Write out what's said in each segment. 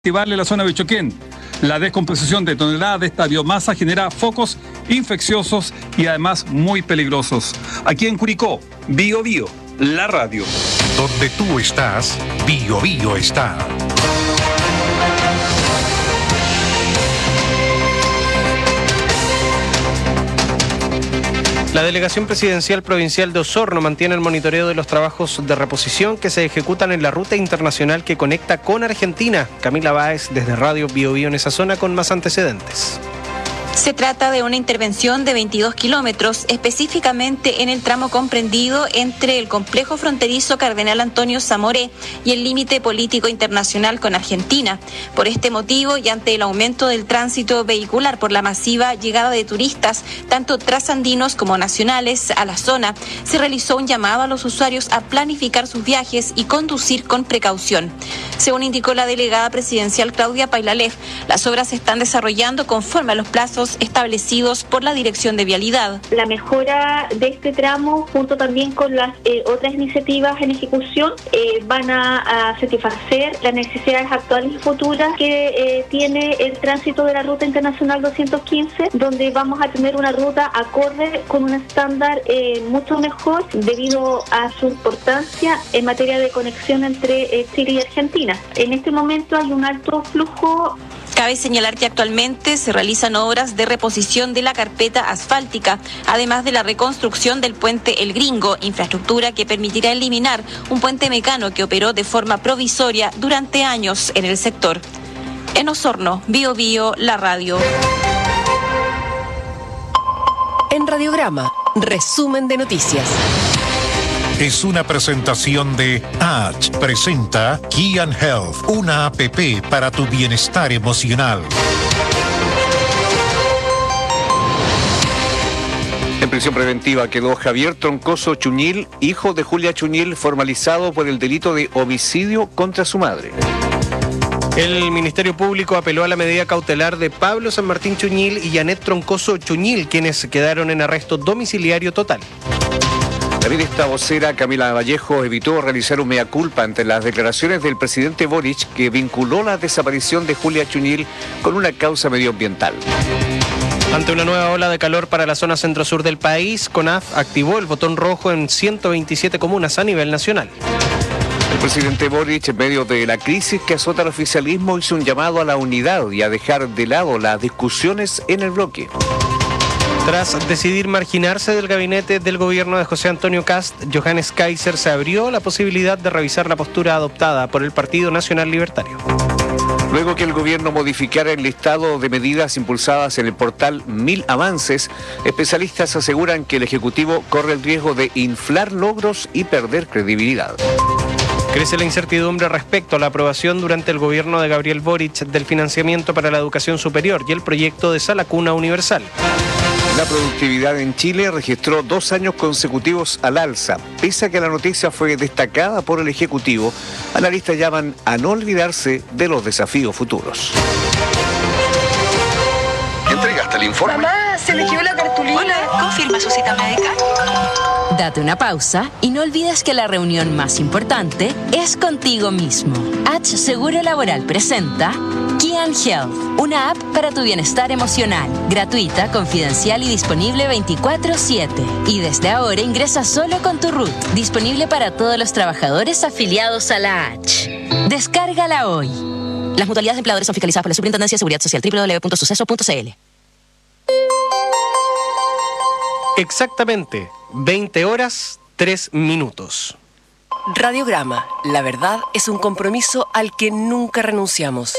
activarle la zona de Bichoquén. La descomposición de toneladas de esta biomasa genera focos infecciosos y además muy peligrosos. Aquí en Curicó, Bio Bio, la radio. Donde tú estás, Bio Bio está. La Delegación Presidencial Provincial de Osorno mantiene el monitoreo de los trabajos de reposición que se ejecutan en la ruta internacional que conecta con Argentina. Camila Báez desde Radio Bio Bio en esa zona con más antecedentes. Se trata de una intervención de 22 kilómetros, específicamente en el tramo comprendido entre el complejo fronterizo Cardenal Antonio Zamoré y el límite político internacional con Argentina. Por este motivo y ante el aumento del tránsito vehicular por la masiva llegada de turistas, tanto trasandinos como nacionales, a la zona, se realizó un llamado a los usuarios a planificar sus viajes y conducir con precaución. Según indicó la delegada presidencial Claudia Pailalef, las obras se están desarrollando conforme a los plazos establecidos por la Dirección de Vialidad. La mejora de este tramo, junto también con las otras iniciativas en ejecución, van a satisfacer las necesidades actuales y futuras que tiene el tránsito de la Ruta Internacional 215, donde vamos a tener una ruta acorde con un estándar mucho mejor debido a su importancia en materia de conexión entre Chile y Argentina. En este momento hay un alto flujo. Cabe señalar que actualmente se realizan obras de reposición de la carpeta asfáltica, además de la reconstrucción del puente El Gringo, infraestructura que permitirá eliminar un puente mecano que operó de forma provisoria durante años en el sector. En Osorno, Bio Bio, la radio. En Radiograma, resumen de noticias. Es una presentación de H. Presenta Kian Health, una app para tu bienestar emocional. En prisión preventiva quedó Javier Troncoso Chuñil, hijo de Julia Chuñil, formalizado por el delito de homicidio contra su madre. El Ministerio Público apeló a la medida cautelar de Pablo San Martín Chuñil y Janet Troncoso Chuñil, quienes quedaron en arresto domiciliario total. La ministra vocera Camila Vallejo evitó realizar un mea culpa ante las declaraciones del presidente Boric, que vinculó la desaparición de Julia Chuñil con una causa medioambiental. Ante una nueva ola de calor para la zona centro-sur del país, CONAF activó el botón rojo en 127 comunas a nivel nacional. El presidente Boric, en medio de la crisis que azota al oficialismo, hizo un llamado a la unidad y a dejar de lado las discusiones en el bloque. Tras decidir marginarse del gabinete del gobierno de José Antonio Kast, Johannes Kaiser se abrió la posibilidad de revisar la postura adoptada por el Partido Nacional Libertario. Luego que el gobierno modificara el listado de medidas impulsadas en el portal 1000 Avances, especialistas aseguran que el Ejecutivo corre el riesgo de inflar logros y perder credibilidad. Crece la incertidumbre respecto a la aprobación durante el gobierno de Gabriel Boric del financiamiento para la educación superior y el proyecto de Sala Cuna Universal. La productividad en Chile registró 2 años consecutivos al alza. Pese a que la noticia fue destacada por el Ejecutivo, analistas llaman a no olvidarse de los desafíos futuros. ¿Entregaste el informe? Mamá, se le quedó la cartulina. Hola, ¿confirma su cita médica? Date una pausa y no olvides que la reunión más importante es contigo mismo. H Seguro Laboral presenta Kian Health, una app para tu bienestar emocional, gratuita, confidencial y disponible 24/7. Y desde ahora ingresa solo con tu RUT, disponible para todos los trabajadores afiliados a la H. Descárgala hoy. Las mutualidades de empleadores son fiscalizadas por la Superintendencia de Seguridad Social, www.suceso.cl. Exactamente, 20 horas, 3 minutos. Radiograma, la verdad es un compromiso al que nunca renunciamos.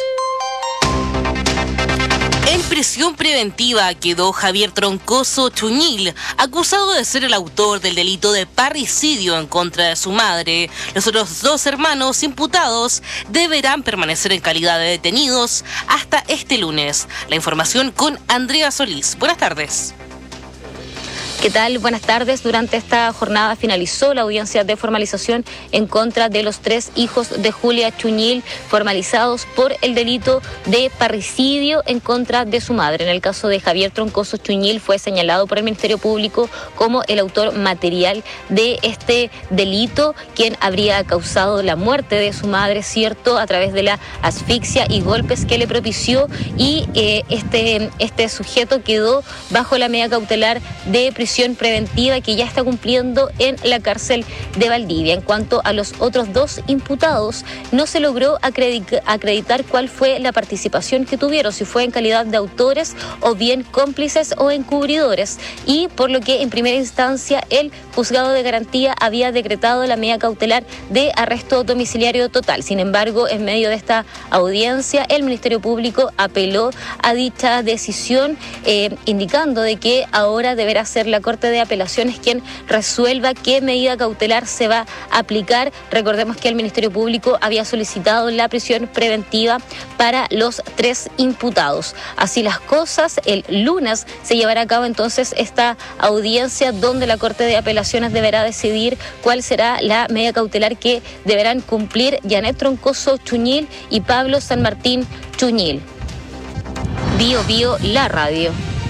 En prisión preventiva quedó Javier Troncoso Chuñil, acusado de ser el autor del delito de parricidio en contra de su madre. Los otros 2 hermanos imputados deberán permanecer en calidad de detenidos hasta este lunes. La información con Andrea Solís. Buenas tardes. ¿Qué tal? Buenas tardes. Durante esta jornada finalizó la audiencia de formalización en contra de los 3 hijos de Julia Chuñil, formalizados por el delito de parricidio en contra de su madre. En el caso de Javier Troncoso Chuñil, fue señalado por el Ministerio Público como el autor material de este delito, quien habría causado la muerte de su madre, cierto, a través de la asfixia y golpes que le propició, y este sujeto quedó bajo la medida cautelar de prisión preventiva que ya está cumpliendo en la cárcel de Valdivia. En cuanto a los otros 2 imputados, no se logró acreditar cuál fue la participación que tuvieron, si fue en calidad de autores o bien cómplices o encubridores, y por lo que en primera instancia el juzgado de garantía había decretado la medida cautelar de arresto domiciliario total. Sin embargo, en medio de esta audiencia, el Ministerio Público apeló a dicha decisión, indicando de que ahora deberá ser la Corte de Apelaciones quien resuelva qué medida cautelar se va a aplicar. Recordemos que el Ministerio Público había solicitado la prisión preventiva para los 3 imputados. Así las cosas, el lunes se llevará a cabo entonces esta audiencia donde la Corte de Apelaciones deberá decidir cuál será la medida cautelar que deberán cumplir Janet Troncoso Chuñil y Pablo San Martín Chuñil. Bio Bio, la radio.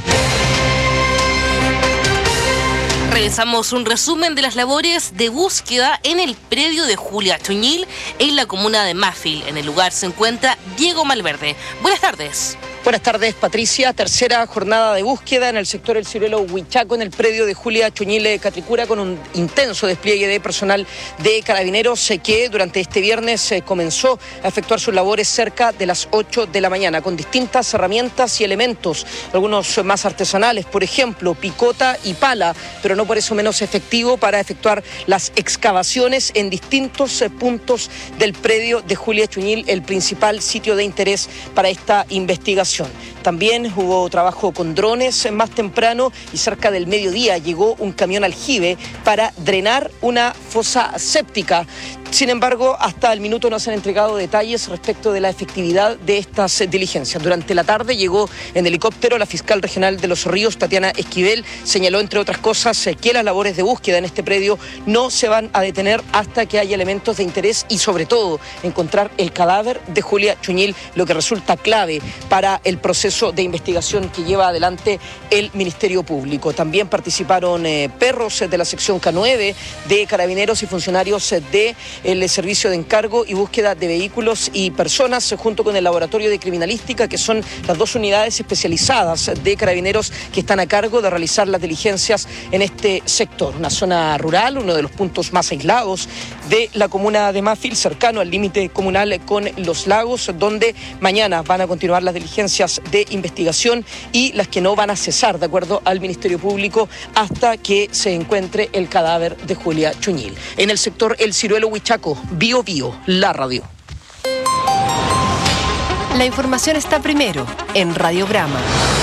Realizamos un resumen de las labores de búsqueda en el predio de Julia Chuñil en la comuna de Mafil. En el lugar se encuentra Diego Malverde. Buenas tardes. Buenas tardes, Patricia. Tercera jornada de búsqueda en el sector El Ciruelo Huichaco, en el predio de Julia Chuñil Catricura, con un intenso despliegue de personal de carabineros que durante este viernes comenzó a efectuar sus labores cerca de las 8 de la mañana, con distintas herramientas y elementos, algunos más artesanales, por ejemplo, picota y pala, pero no por eso menos efectivo para efectuar las excavaciones en distintos puntos del predio de Julia Chuñil, el principal sitio de interés para esta investigación. También hubo trabajo con drones más temprano, y cerca del mediodía llegó un camión aljibe para drenar una fosa séptica. Sin embargo, hasta el minuto no se han entregado detalles respecto de la efectividad de estas diligencias. Durante la tarde llegó en helicóptero la fiscal regional de Los Ríos, Tatiana Esquivel. Señaló, entre otras cosas, que las labores de búsqueda en este predio no se van a detener hasta que haya elementos de interés y, sobre todo, encontrar el cadáver de Julia Chuñil, lo que resulta clave para el proceso de investigación que lleva adelante el Ministerio Público. También participaron perros de la sección K9 de Carabineros y funcionarios de el Servicio de Encargo y Búsqueda de Vehículos y Personas, junto con el Laboratorio de Criminalística, que son las 2 unidades especializadas de Carabineros que están a cargo de realizar las diligencias en este sector. Una zona rural, uno de los puntos más aislados de la comuna de Mafil, cercano al límite comunal con Los Lagos, donde mañana van a continuar las diligencias de investigación y las que no van a cesar, de acuerdo al Ministerio Público, hasta que se encuentre el cadáver de Julia Chuñil. En el sector El Ciruelo Huichaco, Bio Bio, la radio. La información está primero en Radiograma.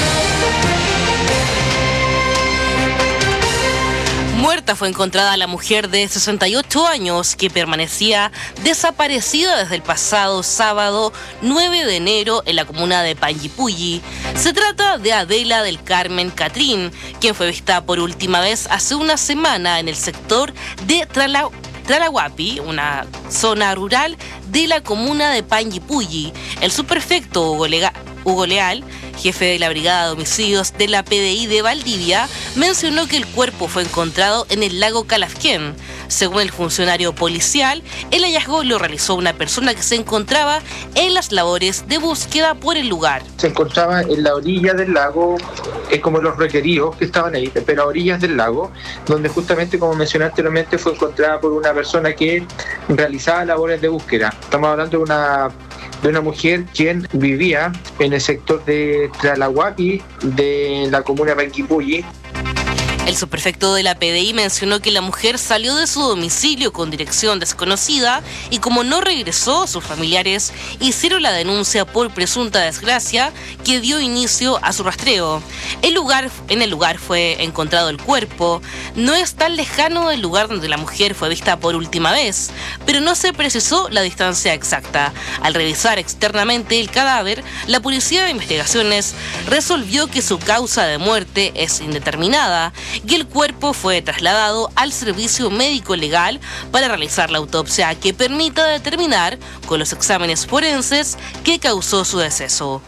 Muerta fue encontrada la mujer de 68 años que permanecía desaparecida desde el pasado sábado 9 de enero en la comuna de Panguipulli. Se trata de Adela del Carmen Catrín, quien fue vista por última vez hace una semana en el sector de Tralahuapi, una zona rural de la comuna de Panguipulli. El subprefecto Hugo Leal, jefe de la Brigada de Homicidios de la PDI de Valdivia, mencionó que el cuerpo fue encontrado en el lago Calafquén. Según el funcionario policial, el hallazgo lo realizó una persona que se encontraba en las labores de búsqueda por el lugar. Se encontraba en la orilla del lago, como los requeridos que estaban ahí, pero a orillas del lago, donde justamente, como mencioné anteriormente, fue encontrada por una persona que realizaba labores de búsqueda. Estamos hablando de una mujer quien vivía en el sector de Tralahuapi de la comuna de Panguipulli. El subprefecto de la PDI mencionó que la mujer salió de su domicilio con dirección desconocida y como no regresó, sus familiares hicieron la denuncia por presunta desgracia que dio inicio a su rastreo. En el lugar fue encontrado el cuerpo. No es tan lejano del lugar donde la mujer fue vista por última vez, pero no se precisó la distancia exacta. Al revisar externamente el cadáver, la Policía de Investigaciones resolvió que su causa de muerte es indeterminada y el cuerpo fue trasladado al servicio médico legal para realizar la autopsia que permita determinar con los exámenes forenses qué causó su deceso.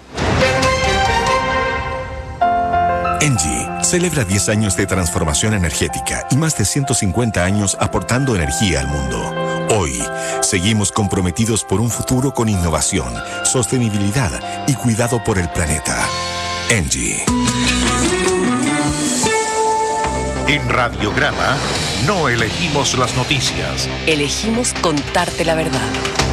ENGIE celebra 10 años de transformación energética y más de 150 años aportando energía al mundo. Hoy, seguimos comprometidos por un futuro con innovación, sostenibilidad y cuidado por el planeta. ENGIE. En Radiograma no elegimos las noticias. Elegimos contarte la verdad.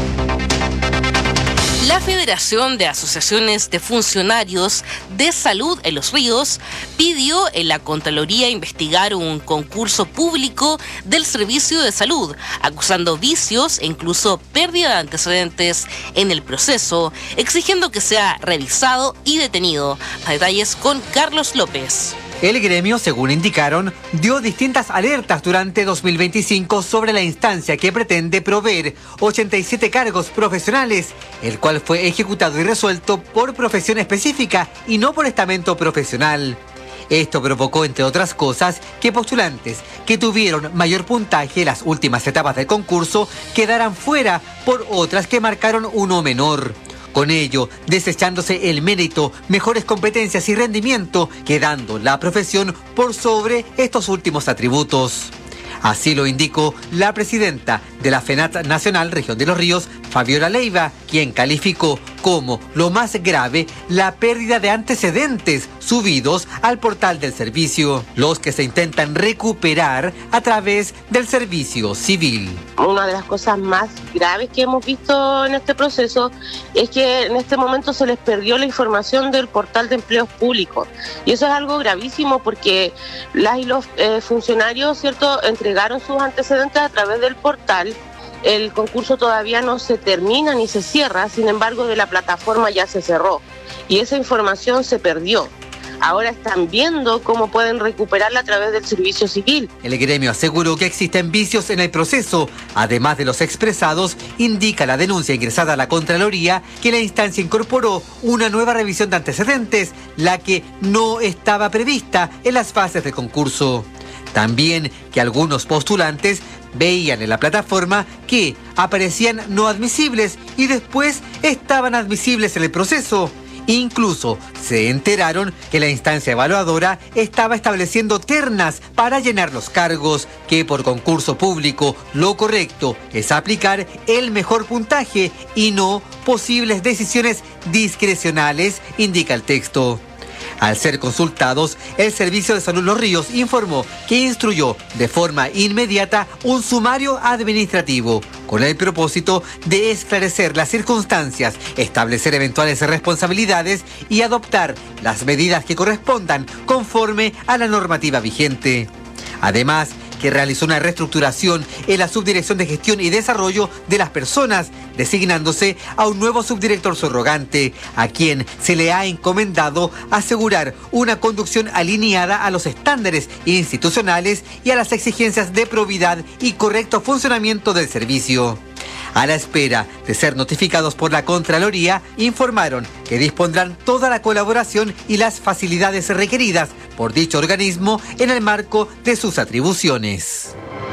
La Federación de Asociaciones de Funcionarios de Salud en Los Ríos pidió en la Contraloría investigar un concurso público del Servicio de Salud, acusando vicios e incluso pérdida de antecedentes en el proceso, exigiendo que sea revisado y detenido. Más detalles con Carlos López. El gremio, según indicaron, dio distintas alertas durante 2025 sobre la instancia que pretende proveer 87 cargos profesionales, el cual fue ejecutado y resuelto por profesión específica y no por estamento profesional. Esto provocó, entre otras cosas, que postulantes que tuvieron mayor puntaje en las últimas etapas del concurso quedaran fuera por otras que marcaron uno menor. Con ello, desechándose el mérito, mejores competencias y rendimiento, quedando la profesión por sobre estos últimos atributos. Así lo indicó la presidenta de la FENAT Nacional Región de Los Ríos, Fabiola Leiva, quien calificó como lo más grave la pérdida de antecedentes subidos al portal del servicio, los que se intentan recuperar a través del servicio civil. Una de las cosas más graves que hemos visto en este proceso es que en este momento se les perdió la información del portal de empleos públicos, y eso es algo gravísimo porque las y los funcionarios, ¿cierto?, entregaron sus antecedentes a través del portal. El concurso todavía no se termina ni se cierra, sin embargo de la plataforma ya se cerró y esa información se perdió. Ahora están viendo cómo pueden recuperarla a través del servicio civil. El gremio aseguró que existen vicios en el proceso. Además de los expresados, indica la denuncia ingresada a la Contraloría que la instancia incorporó una nueva revisión de antecedentes, la que no estaba prevista en las fases de concurso. También que algunos postulantes veían en la plataforma que aparecían no admisibles y después estaban admisibles en el proceso. Incluso se enteraron que la instancia evaluadora estaba estableciendo ternas para llenar los cargos, que por concurso público lo correcto es aplicar el mejor puntaje y no posibles decisiones discrecionales, indica el texto. Al ser consultados, el Servicio de Salud Los Ríos informó que instruyó de forma inmediata un sumario administrativo con el propósito de esclarecer las circunstancias, establecer eventuales responsabilidades y adoptar las medidas que correspondan conforme a la normativa vigente. Además, que realizó una reestructuración en la Subdirección de Gestión y Desarrollo de las Personas, designándose a un nuevo subdirector subrogante, a quien se le ha encomendado asegurar una conducción alineada a los estándares institucionales y a las exigencias de probidad y correcto funcionamiento del servicio. A la espera de ser notificados por la Contraloría, informaron que dispondrán toda la colaboración y las facilidades requeridas por dicho organismo en el marco de sus atribuciones.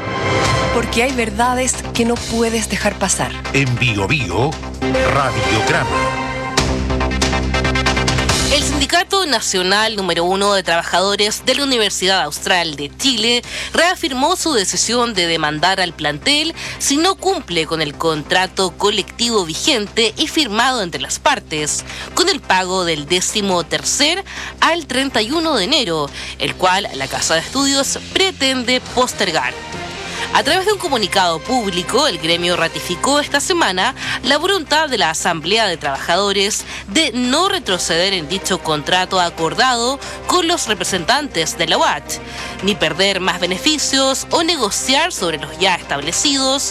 Porque hay verdades que no puedes dejar pasar. En Bio Bio, Radiograma. El Sindicato Nacional número 1 de Trabajadores de la Universidad Austral de Chile reafirmó su decisión de demandar al plantel si no cumple con el contrato colectivo vigente y firmado entre las partes, con el pago del 13º al 31 de enero, el cual la Casa de Estudios pretende postergar. A través de un comunicado público, el gremio ratificó esta semana la voluntad de la Asamblea de Trabajadores de no retroceder en dicho contrato acordado con los representantes de la UACH, ni perder más beneficios o negociar sobre los ya establecidos,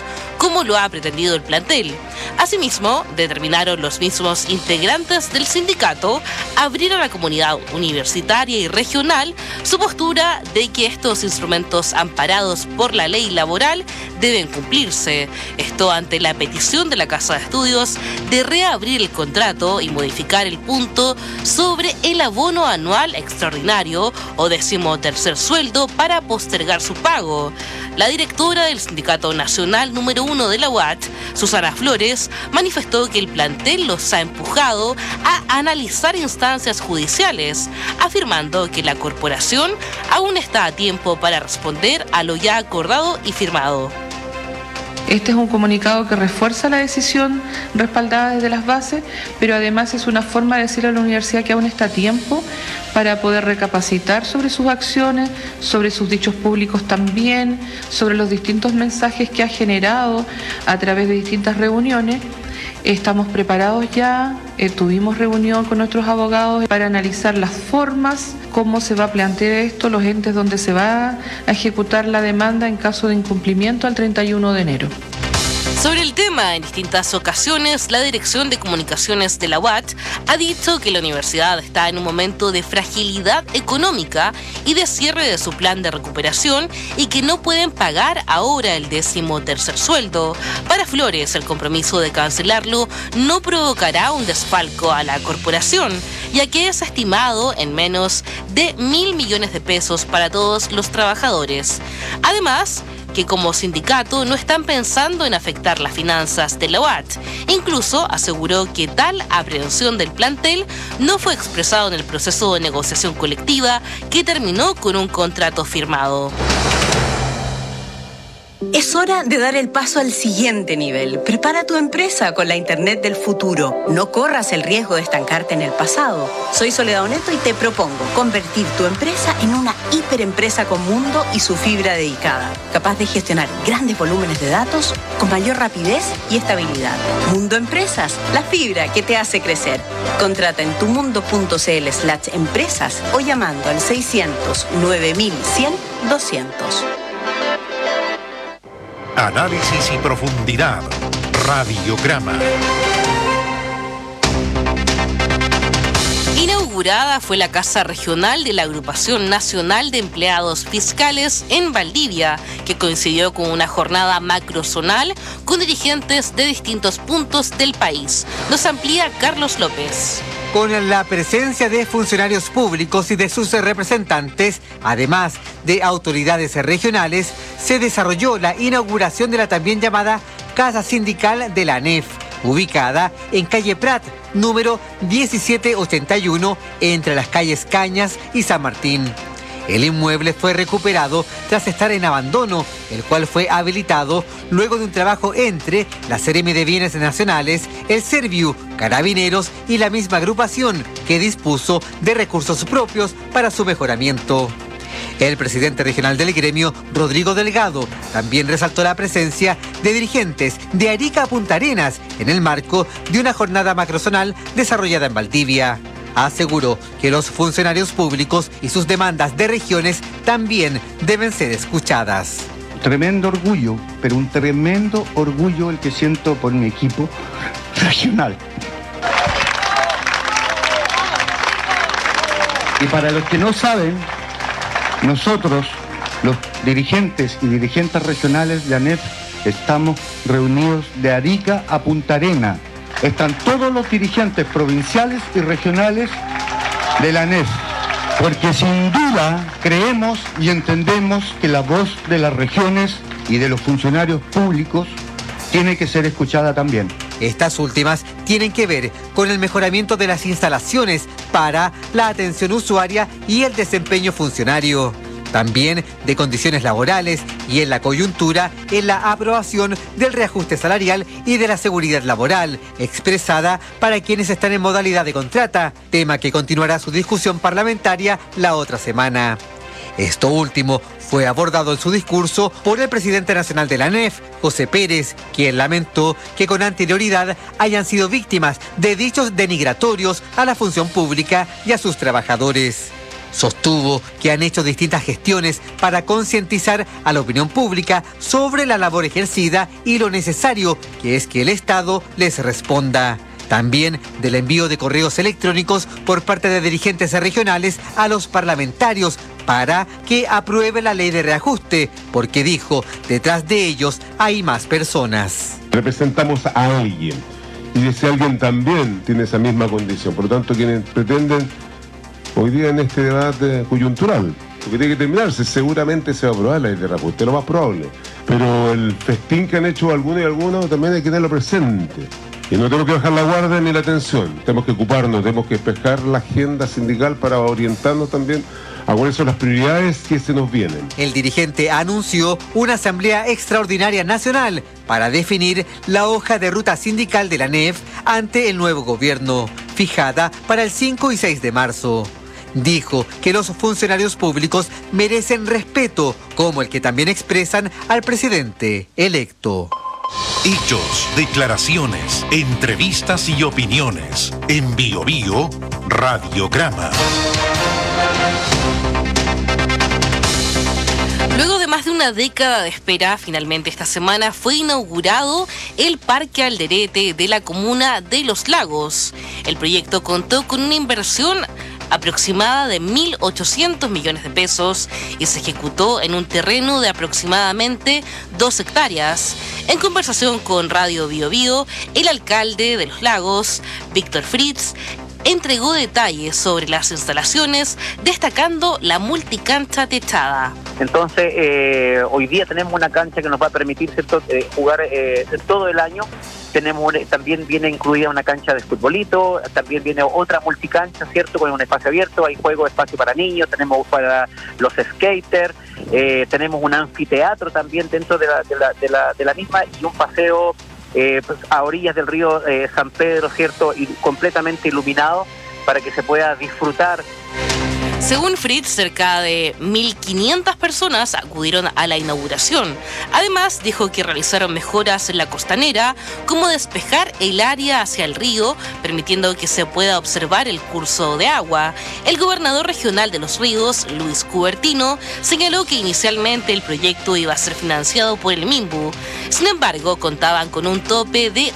como lo ha pretendido el plantel. Asimismo, determinaron los mismos integrantes del sindicato abrir a la comunidad universitaria y regional su postura de que estos instrumentos amparados por la ley laboral deben cumplirse. Esto ante la petición de la Casa de Estudios de reabrir el contrato y modificar el punto sobre el abono anual extraordinario o 13º sueldo para postergar su pago. La directora del Sindicato Nacional número 1 de la UAT, Susana Flores, manifestó que el plantel los ha empujado a analizar instancias judiciales, afirmando que la corporación aún está a tiempo para responder a lo ya acordado y firmado. Este es un comunicado que refuerza la decisión respaldada desde las bases, pero además es una forma de decirle a la universidad que aún está a tiempo para poder recapacitar sobre sus acciones, sobre sus dichos públicos también, sobre los distintos mensajes que ha generado a través de distintas reuniones. Estamos preparados ya, tuvimos reunión con nuestros abogados para analizar las formas, cómo se va a plantear esto, los entes donde se va a ejecutar la demanda en caso de incumplimiento al 31 de enero. Sobre el tema, en distintas ocasiones, la Dirección de Comunicaciones de la UAT ha dicho que la universidad está en un momento de fragilidad económica y de cierre de su plan de recuperación y que no pueden pagar ahora el 13º sueldo. Para Flores, el compromiso de cancelarlo no provocará un desfalco a la corporación, ya que es estimado en menos de 1.000 millones de pesos para todos los trabajadores. Además, que como sindicato no están pensando en afectar las finanzas de la UAT. Incluso aseguró que tal aprehensión del plantel no fue expresado en el proceso de negociación colectiva que terminó con un contrato firmado. Es hora de dar el paso al siguiente nivel. Prepara tu empresa con la Internet del futuro. No corras el riesgo de estancarte en el pasado. Soy Soledad Oneto y te propongo convertir tu empresa en una hiperempresa con mundo y su fibra dedicada, capaz de gestionar grandes volúmenes de datos con mayor rapidez y estabilidad. Mundo Empresas, la fibra que te hace crecer. Contrata en tumundo.cl/empresas o llamando al 600 9100 200. Análisis y profundidad. Radiograma. Inaugurada fue la Casa Regional de la Agrupación Nacional de Empleados Fiscales en Valdivia, que coincidió con una jornada macrozonal con dirigentes de distintos puntos del país. Nos amplía Carlos López. Con la presencia de funcionarios públicos y de sus representantes, además de autoridades regionales, se desarrolló la inauguración de la también llamada Casa Sindical de la ANEF, ubicada en calle Prat, número 1781, entre las calles Cañas y San Martín. El inmueble fue recuperado tras estar en abandono, el cual fue habilitado luego de un trabajo entre la Seremi de Bienes Nacionales, el Serviu, Carabineros y la misma agrupación que dispuso de recursos propios para su mejoramiento. El presidente regional del gremio, Rodrigo Delgado, también resaltó la presencia de dirigentes de Arica a Punta Arenas en el marco de una jornada macrozonal desarrollada en Valdivia. Aseguró que los funcionarios públicos y sus demandas de regiones también deben ser escuchadas. Tremendo orgullo, pero un tremendo orgullo el que siento por mi equipo regional. Y para los que no saben, nosotros, los dirigentes y dirigentes regionales de ANEF, estamos reunidos de Arica a Punta Arenas. Están todos los dirigentes provinciales y regionales de la ANEF, porque sin duda creemos y entendemos que la voz de las regiones y de los funcionarios públicos tiene que ser escuchada también. Estas últimas tienen que ver con el mejoramiento de las instalaciones para la atención usuaria y el desempeño funcionario. También de condiciones laborales y en la coyuntura en la aprobación del reajuste salarial y de la seguridad laboral, expresada para quienes están en modalidad de contrata, tema que continuará su discusión parlamentaria la otra semana. Esto último fue abordado en su discurso por el presidente nacional de la ANEF, José Pérez, quien lamentó que con anterioridad hayan sido víctimas de dichos denigratorios a la función pública y a sus trabajadores. Sostuvo que han hecho distintas gestiones para concientizar a la opinión pública sobre la labor ejercida y lo necesario que es que el Estado les responda. También del envío de correos electrónicos por parte de dirigentes regionales a los parlamentarios para que apruebe la ley de reajuste, porque dijo, detrás de ellos hay más personas. Representamos a alguien y ese alguien también tiene esa misma condición. Por lo tanto, quienes pretenden hoy día en este debate coyuntural, porque tiene que terminarse, seguramente se va a aprobar la ley de reajuste, lo más probable. Pero el festín que han hecho algunos y algunos también hay que tenerlo presente. Y no tenemos que bajar la guardia ni la atención, tenemos que ocuparnos, tenemos que despejar la agenda sindical para orientarnos también a cuáles son las prioridades que se nos vienen. El dirigente anunció una asamblea extraordinaria nacional para definir la hoja de ruta sindical de la ANEF ante el nuevo gobierno, fijada para el 5 y 6 de marzo. Dijo que los funcionarios públicos merecen respeto, como el que también expresan al presidente electo. Hechos, declaraciones, entrevistas y opiniones. En Bio Bio, Radiograma. Luego de más de una década de espera, finalmente esta semana fue inaugurado el Parque Alderete de la comuna de Los Lagos. El proyecto contó con una inversión aproximada de 1.800 millones de pesos y se ejecutó en un terreno de aproximadamente 2 hectáreas. En conversación con Radio Bio Bio, el alcalde de Los Lagos, Víctor Fritz, entregó detalles sobre las instalaciones, destacando la multicancha techada. Entonces, hoy día tenemos una cancha que nos va a permitir, ¿cierto?, jugar todo el año. También viene incluida una cancha de futbolito, también viene otra multicancha, ¿cierto?, con un espacio abierto, hay juego, espacio para niños, tenemos para los skaters, tenemos un anfiteatro también dentro de la misma y un paseo pues, a orillas del río San Pedro, ¿cierto?, y completamente iluminado para que se pueda disfrutar. Según Fritz, cerca de 1.500 personas acudieron a la inauguración. Además, dijo que realizaron mejoras en la costanera, como despejar el área hacia el río, permitiendo que se pueda observar el curso de agua. El gobernador regional de Los Ríos, Luis Cubertino, señaló que inicialmente el proyecto iba a ser financiado por el MIMBU. Sin embargo, contaban con un tope de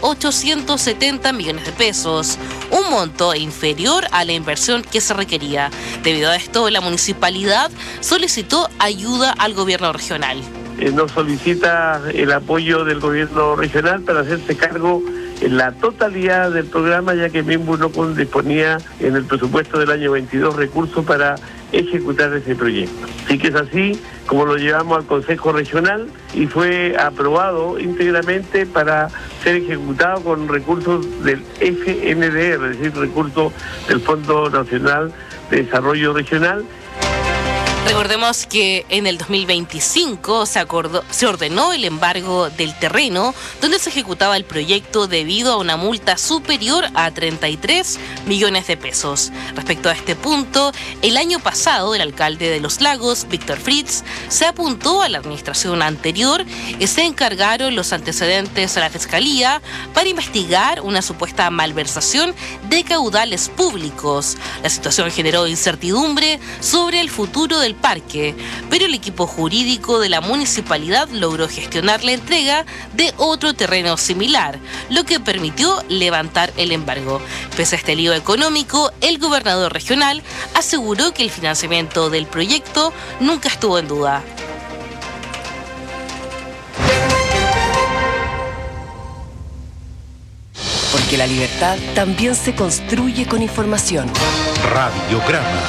870 millones de pesos, un monto inferior a la inversión que se requería. Debido a esto, la municipalidad solicitó ayuda al gobierno regional. Nos solicita el apoyo del gobierno regional para hacerse cargo en la totalidad del programa, ya que MIMBU no disponía en el presupuesto del año 22 recursos para ejecutar ese proyecto. Así que es así como lo llevamos al Consejo Regional y fue aprobado íntegramente para ser ejecutado con recursos del FNDR, es decir, recursos del Fondo Nacional de Desarrollo Regional. Recordemos que en el 2025 se ordenó el embargo del terreno donde se ejecutaba el proyecto debido a una multa superior a 33 millones de pesos. Respecto a este punto, el año pasado el alcalde de Los Lagos, Víctor Fritz, se apuntó a la administración anterior y se encargaron los antecedentes a la Fiscalía para investigar una supuesta malversación de caudales públicos. La situación generó incertidumbre sobre el futuro del parque, pero el equipo jurídico de la municipalidad logró gestionar la entrega de otro terreno similar, lo que permitió levantar el embargo. Pese a este lío económico, el gobernador regional aseguró que el financiamiento del proyecto nunca estuvo en duda. Porque la libertad también se construye con información. Radiograma.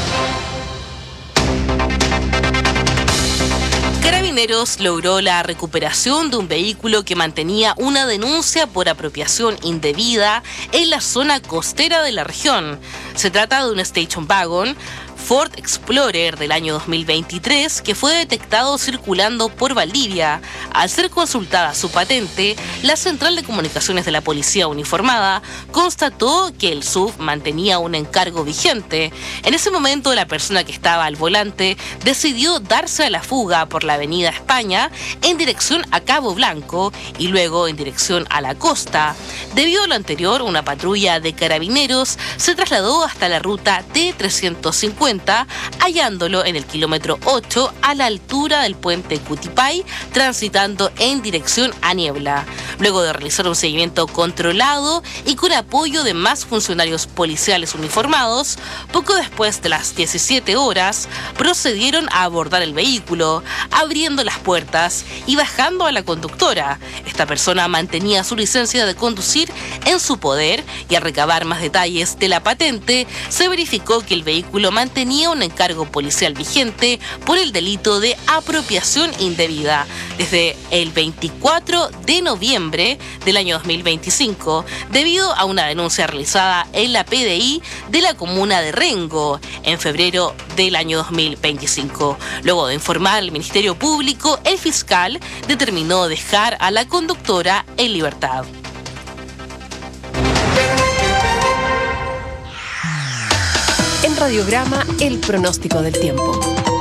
Carabineros logró la recuperación de un vehículo que mantenía una denuncia por apropiación indebida en la zona costera de la región. Se trata de un station wagon Ford Explorer del año 2023 que fue detectado circulando por Valdivia. Al ser consultada su patente, la Central de Comunicaciones de la Policía Uniformada constató que el SUV mantenía un encargo vigente. En ese momento, la persona que estaba al volante decidió darse a la fuga por la avenida España en dirección a Cabo Blanco y luego en dirección a la costa. Debido a lo anterior, una patrulla de carabineros se trasladó hasta la ruta T350 80, hallándolo en el kilómetro 8 a la altura del puente Cutipay, transitando en dirección a Niebla. Luego de realizar un seguimiento controlado y con apoyo de más funcionarios policiales uniformados, poco después de las 17 horas, procedieron a abordar el vehículo, abriendo las puertas y bajando a la conductora. Esta persona mantenía su licencia de conducir en su poder y al recabar más detalles de la patente, se verificó que el vehículo mantenía un encargo policial vigente por el delito de apropiación indebida desde el 24 de noviembre del año 2025, debido a una denuncia realizada en la PDI de la comuna de Rengo en febrero del año 2025. Luego de informar al Ministerio Público, el fiscal determinó dejar a la conductora en libertad. En Radiograma, el pronóstico del tiempo.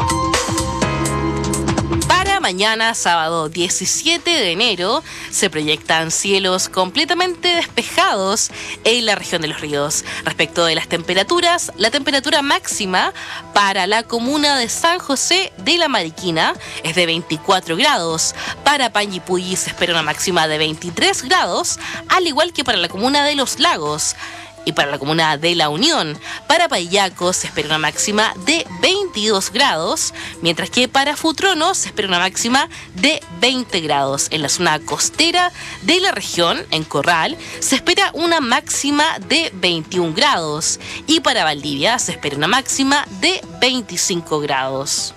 Mañana, sábado 17 de enero, se proyectan cielos completamente despejados en la región de Los Ríos. Respecto de las temperaturas, la temperatura máxima para la comuna de San José de la Mariquina es de 24 grados. Para Panguipulli se espera una máxima de 23 grados, al igual que para la comuna de Los Lagos. Y para la comuna de La Unión, para Payaco se espera una máxima de 22 grados, mientras que para Futrono se espera una máxima de 20 grados. En la zona costera de la región, en Corral, se espera una máxima de 21 grados y para Valdivia se espera una máxima de 25 grados.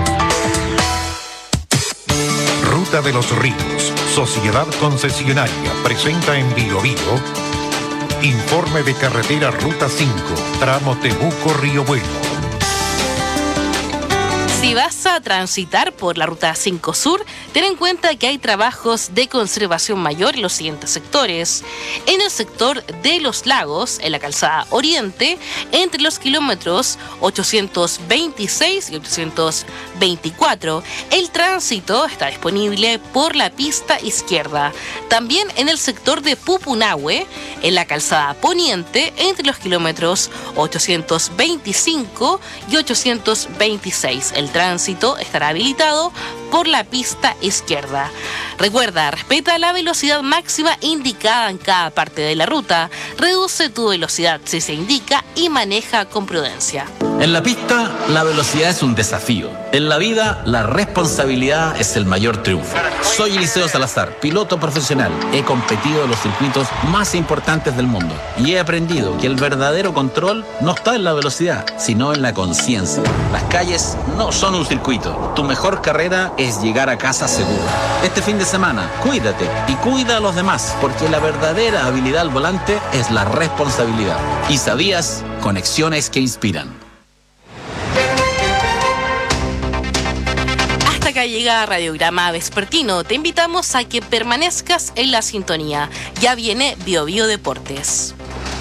Ruta de los Ríos, Sociedad Concesionaria, presenta en Bio informe de carretera Ruta 5, tramo Temuco-Río Bueno. Si vas a transitar por la Ruta 5 Sur, ten en cuenta que hay trabajos de conservación mayor en los siguientes sectores. En el sector de Los Lagos, en la calzada Oriente, entre los kilómetros 826 y 824, el tránsito está disponible por la pista izquierda. También en el sector de Pupunahue, en la calzada Poniente, entre los kilómetros 825 y 826. El tránsito estará habilitado por la pista izquierda. Recuerda, respeta la velocidad máxima indicada en cada parte de la ruta, reduce tu velocidad si se indica y maneja con prudencia. En la pista, la velocidad es un desafío. En la vida, la responsabilidad es el mayor triunfo. Soy Eliseo Salazar, piloto profesional. He competido en los circuitos más importantes del mundo y he aprendido que el verdadero control no está en la velocidad, sino en la conciencia. Las calles no son un circuito. Tu mejor carrera es llegar a casa seguro. Este fin de semana, cuídate y cuida a los demás, porque la verdadera habilidad al volante es la responsabilidad. ¿Y sabías? Conexiones que inspiran. Hasta acá llega Radiograma Vespertino. Te invitamos a que permanezcas en la sintonía. Ya viene Bio Deportes.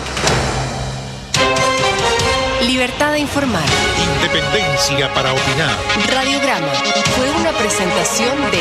Libertad de informar. Independencia para opinar. Radiograma fue una presentación de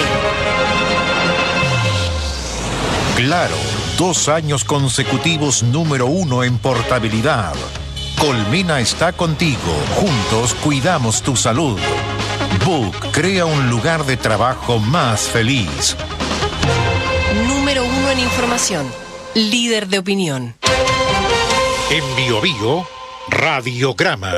Claro, 2 años consecutivos número 1 en portabilidad. Colmena está contigo. Juntos cuidamos tu salud. Book crea un lugar de trabajo más feliz. Número 1 en información. Líder de opinión. En Bio Radiograma.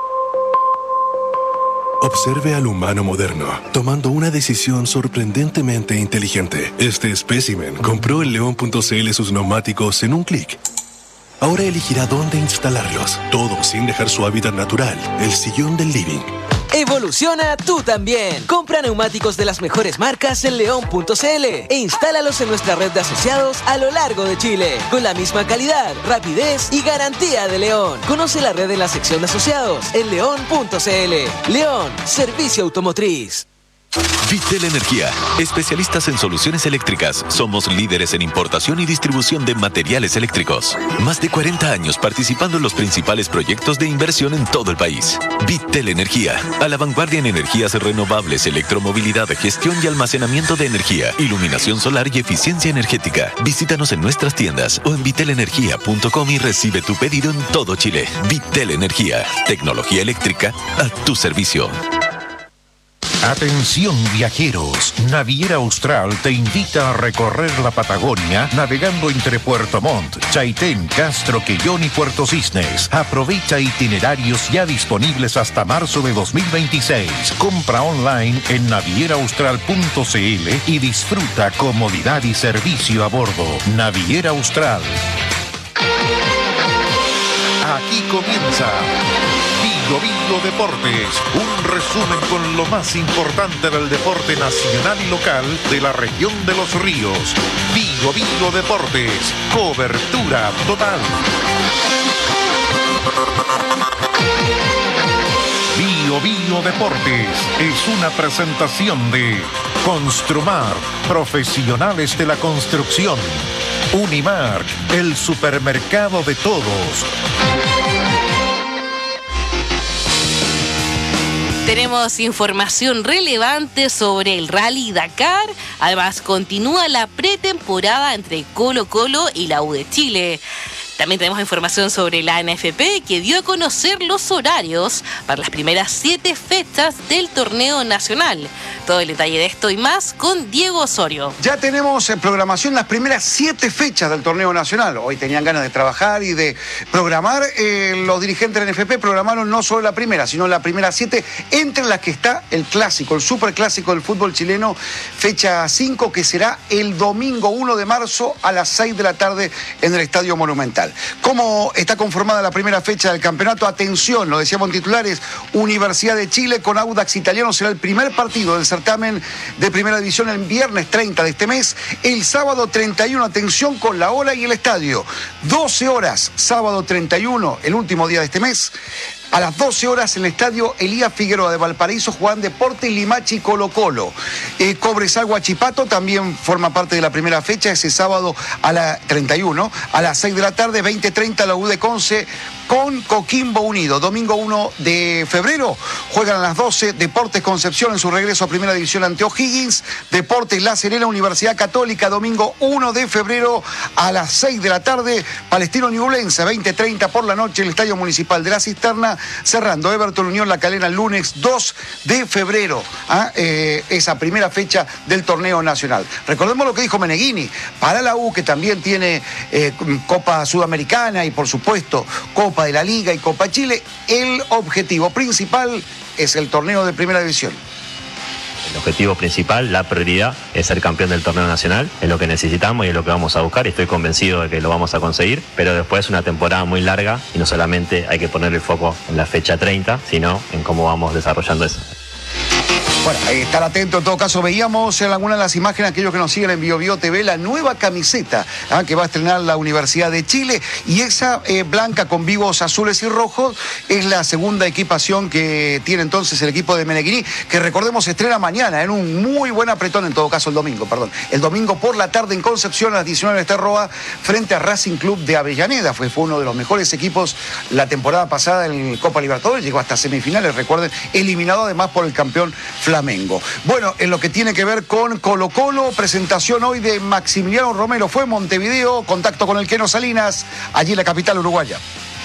Observe al humano moderno, tomando una decisión sorprendentemente inteligente. Este espécimen compró en León.cl sus neumáticos en un clic. Ahora elegirá dónde instalarlos, todo sin dejar su hábitat natural, el sillón del living. Evoluciona tú también. Compra neumáticos de las mejores marcas en León.cl e instálalos en nuestra red de asociados a lo largo de Chile, con la misma calidad, rapidez y garantía de León. Conoce la red en la sección de asociados en León.cl. León, servicio automotriz. Vitel Energía, especialistas en soluciones eléctricas. Somos líderes en importación y distribución de materiales eléctricos. Más de 40 años participando en los principales proyectos de inversión en todo el país. Vitel Energía, a la vanguardia en energías renovables, electromovilidad, gestión y almacenamiento de energía, iluminación solar y eficiencia energética. Visítanos en nuestras tiendas o en vitelenergia.com y recibe tu pedido en todo Chile. Vitel Energía, tecnología eléctrica a tu servicio. Atención viajeros, Naviera Austral te invita a recorrer la Patagonia navegando entre Puerto Montt, Chaitén, Castro, Quellón y Puerto Cisnes. Aprovecha itinerarios ya disponibles hasta marzo de 2026. Compra online en navieraaustral.cl y disfruta comodidad y servicio a bordo. Naviera Austral. Aquí comienza Vigo Deportes, un resumen con lo más importante del deporte nacional y local de la región de Los Ríos. Vigo Deportes, cobertura total. Vigo Deportes es una presentación de Construmar, profesionales de la construcción. Unimark, el supermercado de todos. Tenemos información relevante sobre el Rally Dakar. Además, continúa la pretemporada entre Colo-Colo y la U de Chile. También tenemos información sobre la NFP, que dio a conocer los horarios para las primeras 7 fechas del torneo nacional. Todo el detalle de esto y más con Diego Osorio. Ya tenemos en programación las primeras 7 fechas del torneo nacional. Hoy tenían ganas de trabajar y de programar. Los dirigentes de la NFP programaron no solo la primera, sino las primeras 7, entre las que está el clásico, el superclásico del fútbol chileno, fecha 5, que será el domingo 1 de marzo a las 6 de la tarde en el Estadio Monumental. ¿Cómo está conformada la primera fecha del campeonato? Atención, lo decíamos en titulares, Universidad de Chile con Audax Italiano será el primer partido del certamen de primera división el viernes 30 de este mes. El sábado 31, atención con la hora y el estadio. 12 horas, sábado 31, el último día de este mes. A las 12 horas en el estadio Elías Figueroa de Valparaíso juegan Deportes Limache y Colo-Colo. Cobresal Huachipato también forma parte de la primera fecha, ese sábado a la 31, a las 6 de la tarde, 20:30 la U de Conce con Coquimbo Unido. Domingo 1 de febrero juegan a las 12 Deportes Concepción en su regreso a primera división ante O'Higgins. Deportes La Serena, Universidad Católica, domingo 1 de febrero a las 6 de la tarde. Palestino Ñublense, 20:30 por la noche, el Estadio Municipal de la Cisterna. Cerrando Everton Unión La Calera el lunes 2 de febrero. Esa primera fecha del torneo nacional. Recordemos lo que dijo Meneghini. Para la U, que también tiene Copa Sudamericana y por supuesto Copa de la Liga y Copa Chile, el objetivo principal es el torneo de primera división. El objetivo principal, la prioridad, es ser campeón del torneo nacional, es lo que necesitamos y es lo que vamos a buscar y estoy convencido de que lo vamos a conseguir, pero después es una temporada muy larga y no solamente hay que poner el foco en la fecha 30, sino en cómo vamos desarrollando eso. Bueno, estar atento. En todo caso, veíamos en alguna de las imágenes, aquellos que nos siguen en BioBio TV, la nueva camiseta que va a estrenar la Universidad de Chile, y esa blanca con vivos azules y rojos es la segunda equipación que tiene entonces el equipo de Meneghini, que recordemos estrena mañana en un muy buen apretón, en todo caso el domingo por la tarde en Concepción a las 19 de Roa frente a Racing Club de Avellaneda. Fue uno de los mejores equipos la temporada pasada en Copa Libertadores, llegó hasta semifinales, recuerden, eliminado además por el campeón Flamengo. Bueno, en lo que tiene que ver con Colo-Colo, presentación hoy de Maximiliano Romero, fue en Montevideo, contacto con el Keno Salinas, allí en la capital uruguaya.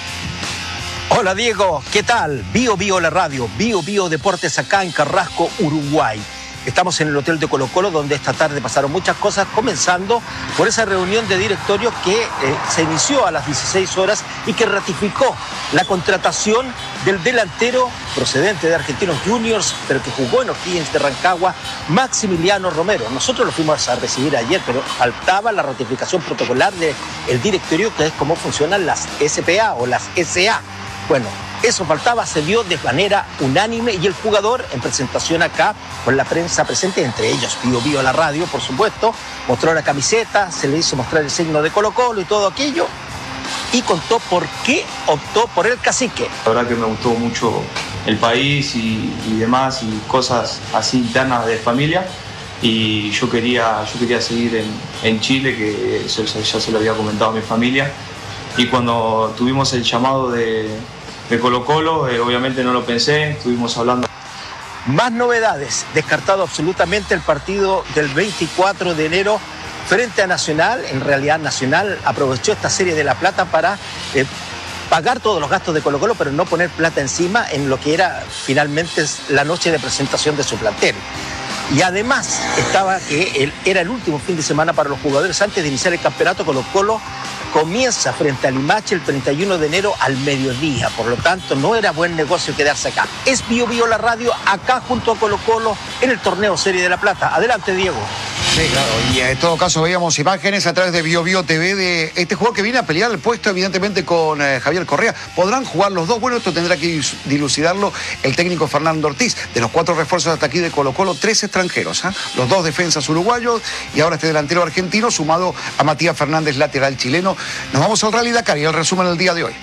Hola Diego, ¿qué tal? Bio la radio, Bio Deportes acá en Carrasco, Uruguay. Estamos en el hotel de Colo-Colo, donde esta tarde pasaron muchas cosas, comenzando por esa reunión de directorio que se inició a las 16 horas y que ratificó la contratación del delantero procedente de Argentinos Juniors, pero que jugó en O'Higgins de Rancagua, Maximiliano Romero. Nosotros lo fuimos a recibir ayer, pero faltaba la ratificación protocolar del directorio, que es cómo funcionan las SPA o las SA. Bueno, eso faltaba, se dio de manera unánime y el jugador en presentación acá con la prensa presente, entre ellos Bio la radio, por supuesto, mostró la camiseta, se le hizo mostrar el signo de Colo-Colo y todo aquello y contó por qué optó por el cacique. La verdad que me gustó mucho el país y demás, y cosas así internas de familia. Y yo quería seguir en Chile, que eso ya se lo había comentado a mi familia. Y cuando tuvimos el llamado de Colo-Colo, obviamente no lo pensé, estuvimos hablando. Más novedades, descartado absolutamente el partido del 24 de enero frente a Nacional. En realidad Nacional aprovechó esta Serie de la Plata para pagar todos los gastos de Colo-Colo, pero no poner plata encima en lo que era finalmente la noche de presentación de su plantel. Y además estaba que era el último fin de semana para los jugadores antes de iniciar el campeonato. Colo-Colo comienza frente a Limache el 31 de enero al mediodía, por lo tanto no era buen negocio quedarse acá. Es Bio Bio la radio, acá junto a Colo-Colo en el torneo Serie de la Plata. Adelante, Diego. Sí, claro, y en todo caso veíamos imágenes a través de Bio Bio TV de este jugador que viene a pelear el puesto evidentemente con Javier Correa. ¿Podrán jugar los dos? Bueno, esto tendrá que dilucidarlo el técnico Fernando Ortiz. De los 4 refuerzos hasta aquí de Colo-Colo, 3 extranjeros, los 2 defensas uruguayos y ahora este delantero argentino sumado a Matías Fernández, lateral chileno. Nos vamos al Rally Dakar y el resumen del día de hoy.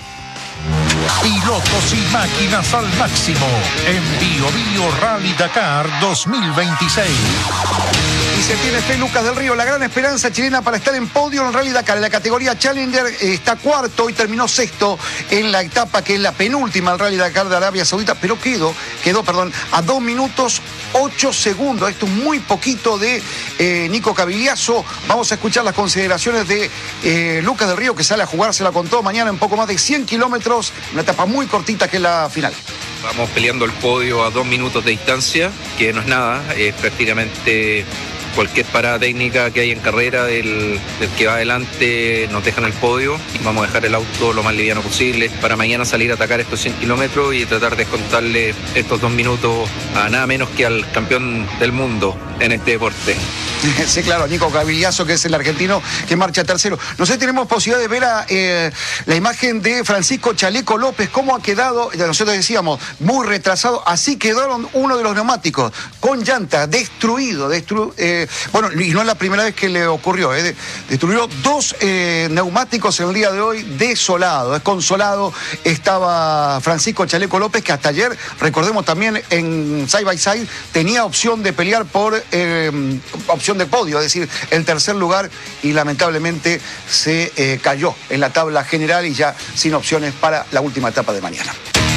Pilotos y máquinas al máximo en Bio Bio Rally Dakar 2026. Y se tiene fe Lucas del Río, la gran esperanza chilena para estar en podio en el Rally Dakar. En la categoría Challenger está cuarto y terminó sexto en la etapa que es la penúltima del Rally Dakar de Arabia Saudita, pero quedó a 2 minutos 8 segundos. Esto es muy poquito de Nico Cavigliaso. Vamos a escuchar las consideraciones de Lucas del Río, que sale a jugársela con todo mañana en poco más de 100 kilómetros, una etapa muy cortita que es la final. Vamos peleando el podio a 2 minutos de distancia, que no es nada, es prácticamente cualquier parada técnica que hay en carrera del que va adelante nos dejan el podio. Vamos a dejar el auto lo más liviano posible para mañana salir a atacar estos 100 kilómetros y tratar de descontarle estos 2 minutos a nada menos que al campeón del mundo en este deporte. Sí, claro, Nico Cavigliaso, que es el argentino que marcha tercero. No sé si tenemos posibilidad de ver la imagen de Francisco Chaleco López, cómo ha quedado, nosotros decíamos, muy retrasado. Así quedaron uno de los neumáticos, con llanta, destruido. Bueno, y no es la primera vez que le ocurrió, destruyó 2 neumáticos en el día de hoy, desolado, consolado estaba Francisco Chaleco López, que hasta ayer, recordemos también en Side by Side, tenía opción de pelear por opción de podio, es decir, el tercer lugar, y lamentablemente se cayó en la tabla general y ya sin opciones para la última etapa de mañana.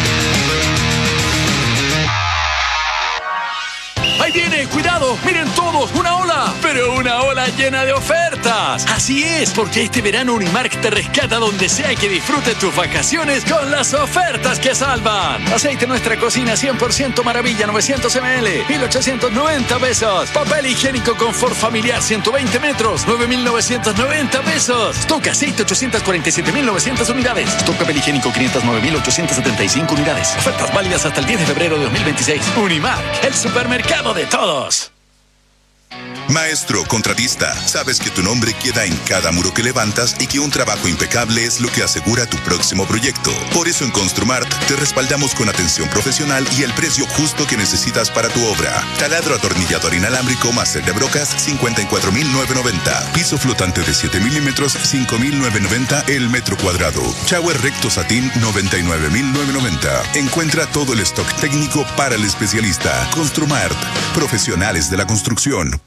¡Ahí viene! ¡Cuidado! ¡Miren todos! ¡Una ola! ¡Pero una ola llena de ofertas! Así es, porque este verano Unimark te rescata donde sea que disfrutes tus vacaciones con las ofertas que salvan. Aceite Nuestra Cocina 100% Maravilla 900 ml, 1.890 pesos. Papel higiénico Confort Familiar 120 metros, 9.990 pesos. Stock aceite 847.900 unidades. Stock papel higiénico 509.875 unidades. Ofertas válidas hasta el 10 de febrero de 2026. Unimark, el supermercado de todos. Maestro contratista, sabes que tu nombre queda en cada muro que levantas y que un trabajo impecable es lo que asegura tu próximo proyecto. Por eso en Construmart te respaldamos con atención profesional y el precio justo que necesitas para tu obra. Taladro atornillador inalámbrico máster de brocas 54.990. Piso flotante de 7 milímetros 5.990 el metro cuadrado. Shower recto satín 99.990. Encuentra todo el stock técnico para el especialista. Construmart, profesionales de la construcción.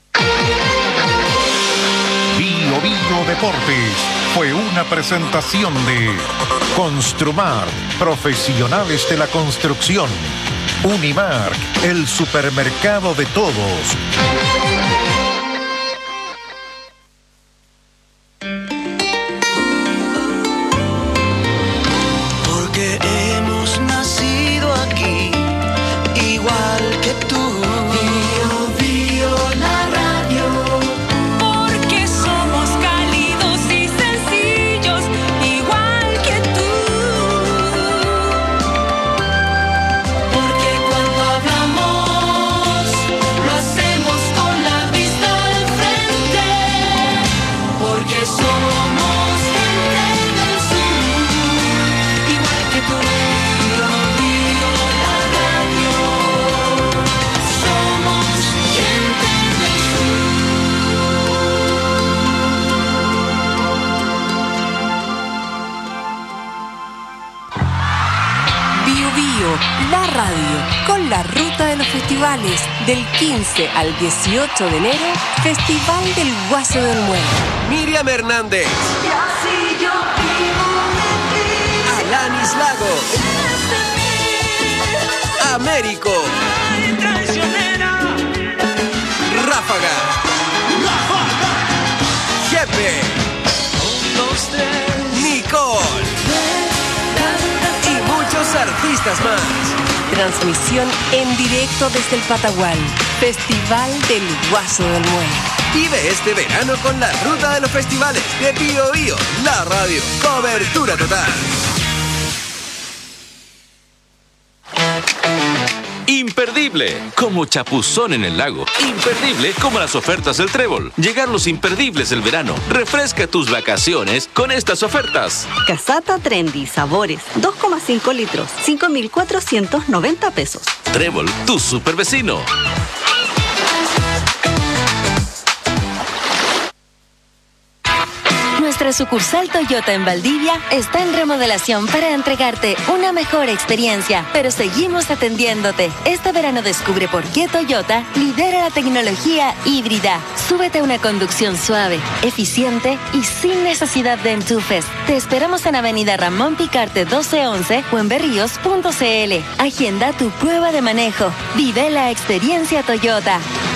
Bio Bio Deportes fue una presentación de Construmart, profesionales de la construcción. Unimark, el supermercado de todos. Porque hemos nacido aquí, igual que tú. Con Bio Bio, la radio, con la ruta de los festivales. Del 15 al 18 de enero, Festival del Guaso del Muelle. Miriam Hernández. Alanis Lagos. Américo. Ráfaga. Jefe. Nicole. Y muchos artistas más. Transmisión en directo desde el Patagual. Festival del Guaso del Muelle. Vive este verano con la ruta de los festivales de Bio Bio, la radio. Cobertura total. Imperdible, como chapuzón en el lago. Imperdible, como las ofertas del Trébol. Llegan los imperdibles del verano. Refresca tus vacaciones con estas ofertas. Casata Trendy, sabores, 2,5 litros, 5,490 pesos. Trébol, tu super vecino. Nuestra sucursal Toyota en Valdivia está en remodelación para entregarte una mejor experiencia, pero seguimos atendiéndote. Este verano descubre por qué Toyota lidera la tecnología híbrida. Súbete a una conducción suave, eficiente y sin necesidad de enchufes. Te esperamos en Avenida Ramón Picarte 1211 o en berríos.cl. Agenda tu prueba de manejo. Vive la experiencia Toyota.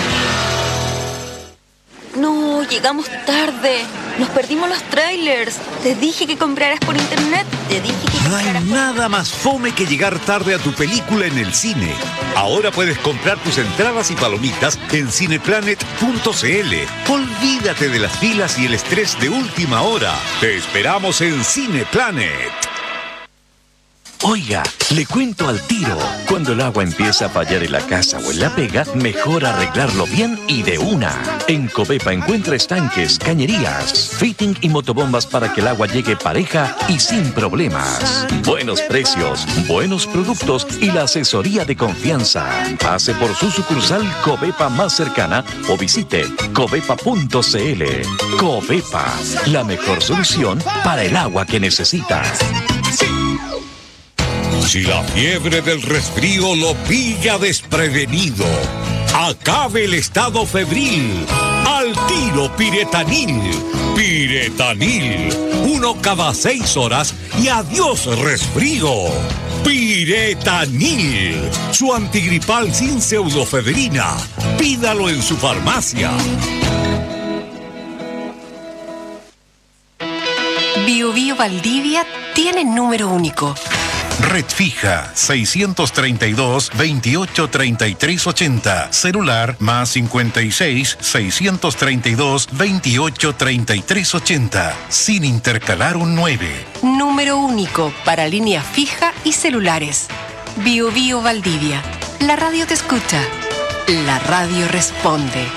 No, llegamos tarde. Nos perdimos los trailers. Te dije que compraras por internet. No hay nada más fome que llegar tarde a tu película en el cine. Ahora puedes comprar tus entradas y palomitas en cineplanet.cl. Olvídate de las filas y el estrés de última hora. Te esperamos en Cineplanet. Oiga, le cuento al tiro. Cuando el agua empieza a fallar en la casa o en la pega, mejor arreglarlo bien y de una. En Covepa encuentra estanques, cañerías, fitting y motobombas para que el agua llegue pareja y sin problemas. Buenos precios, buenos productos y la asesoría de confianza. Pase por su sucursal Covepa más cercana o visite covepa.cl. Covepa, la mejor solución para el agua que necesita. Si la fiebre del resfrío lo pilla desprevenido, acabe el estado febril. Al tiro Piretanil. Piretanil. 1 cada 6 horas y adiós resfrío. Piretanil. Su antigripal sin pseudofebrina. Pídalo en su farmacia. Bio Bio Valdivia tiene número único. Red fija 632 28 33 80. Celular más 56 632 28 33 80. Sin intercalar un 9. Número único para línea fija y celulares. Bio Bio Valdivia. La radio te escucha. La radio responde.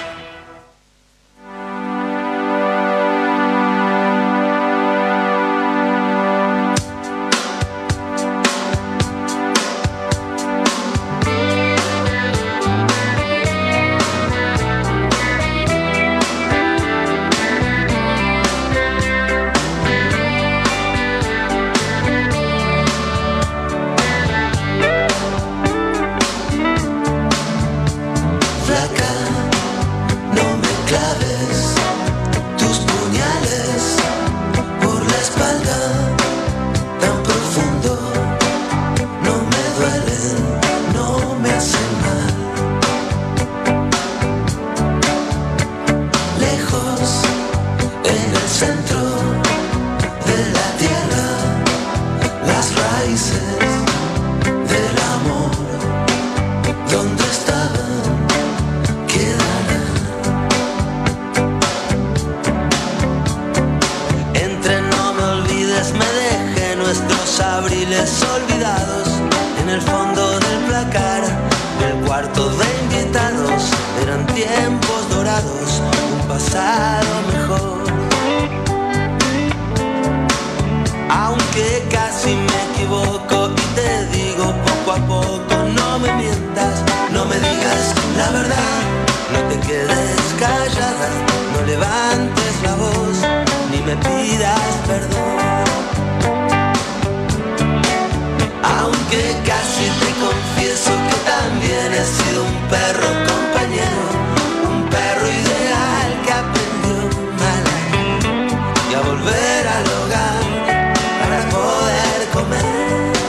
Aunque casi te confieso que también he sido un perro compañero, un perro ideal que aprendió mal y a volver al hogar para poder comer.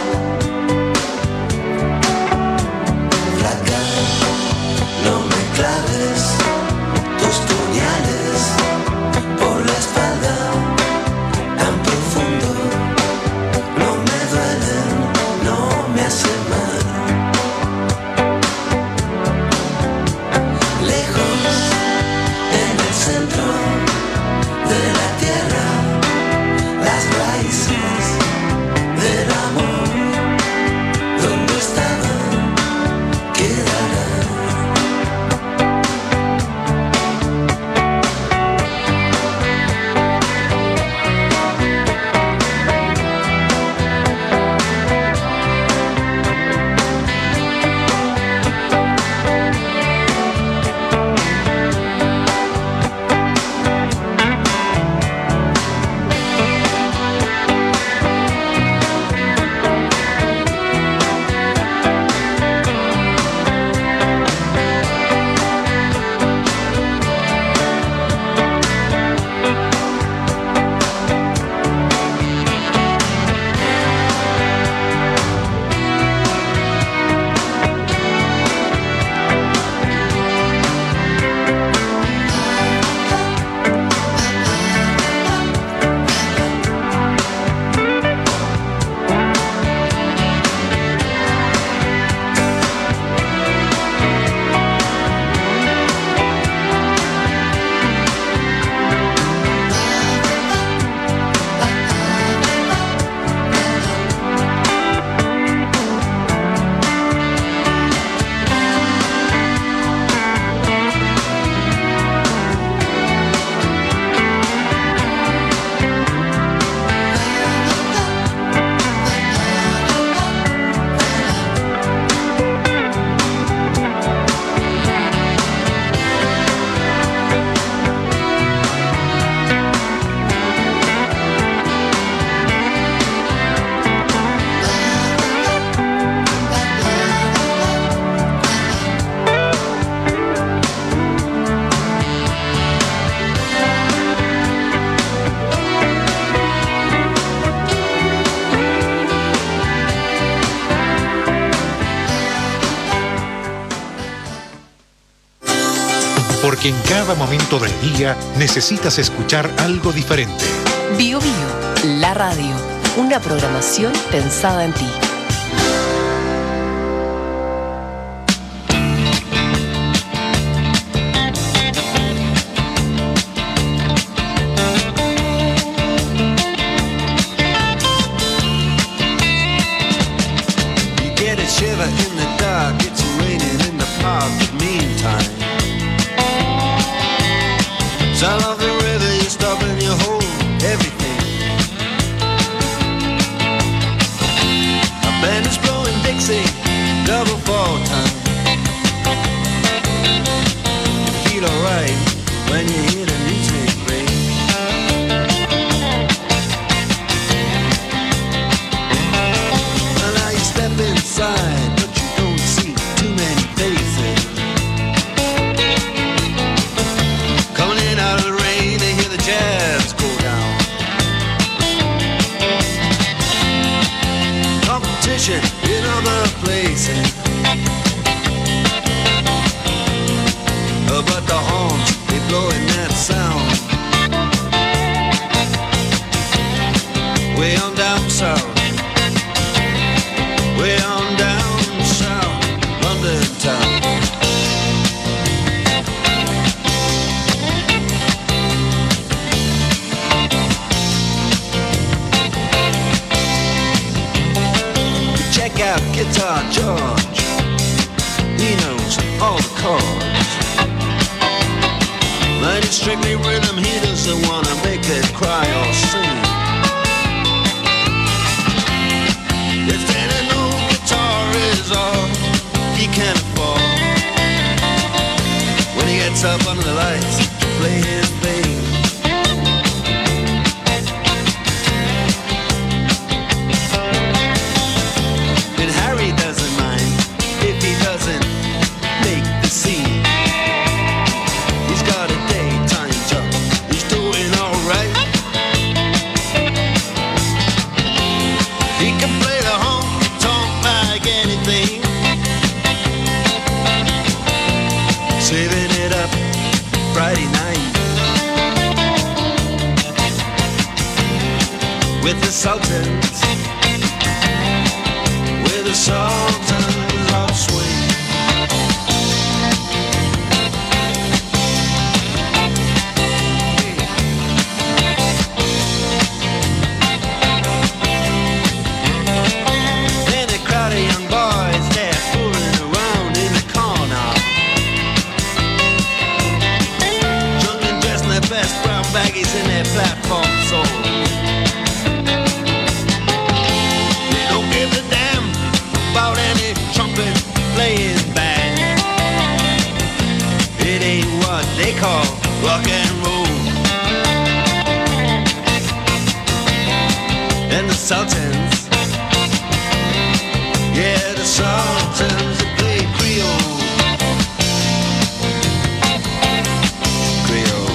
Flaca, no me claves tus puñales por la espalda tan profundo, no me duelen, no me hacen mal. Lejos, en el centro de la tierra, las raíces del amor, donde estaban, quedarán. Porque en cada momento del día necesitas escuchar algo diferente. Bio Bio, la radio. Una programación pensada en ti. You get a shiver in the dark, it's raining in the park, but meantime sound of the river, you stop and you hold everything. A band is blowing Dixie, double fall time. You feel alright when you hear the music ring. Well, now you step inside, but you don't see too many faces. Out of the rain, they hear the jazz go down. Competition in other places, but the horns, they blowing that sound. Way on down south, way on down south, London town. Check out Guitar George, he knows all the chords. But it's strictly rhythm, he doesn't wanna make it cry or sing. If any no guitar is all he can afford, when he gets up under the lights to play his thing. In Harry Sultans. We're the Sultans of Swing. Then a crowd of young boys, they're fooling around in the corner. Drunk and dressed in their best brown baggies in their platform soles. About any trumpet playing band. It ain't what they call rock and roll. And the Sultans, yeah, the Sultans that play Creole. Creole.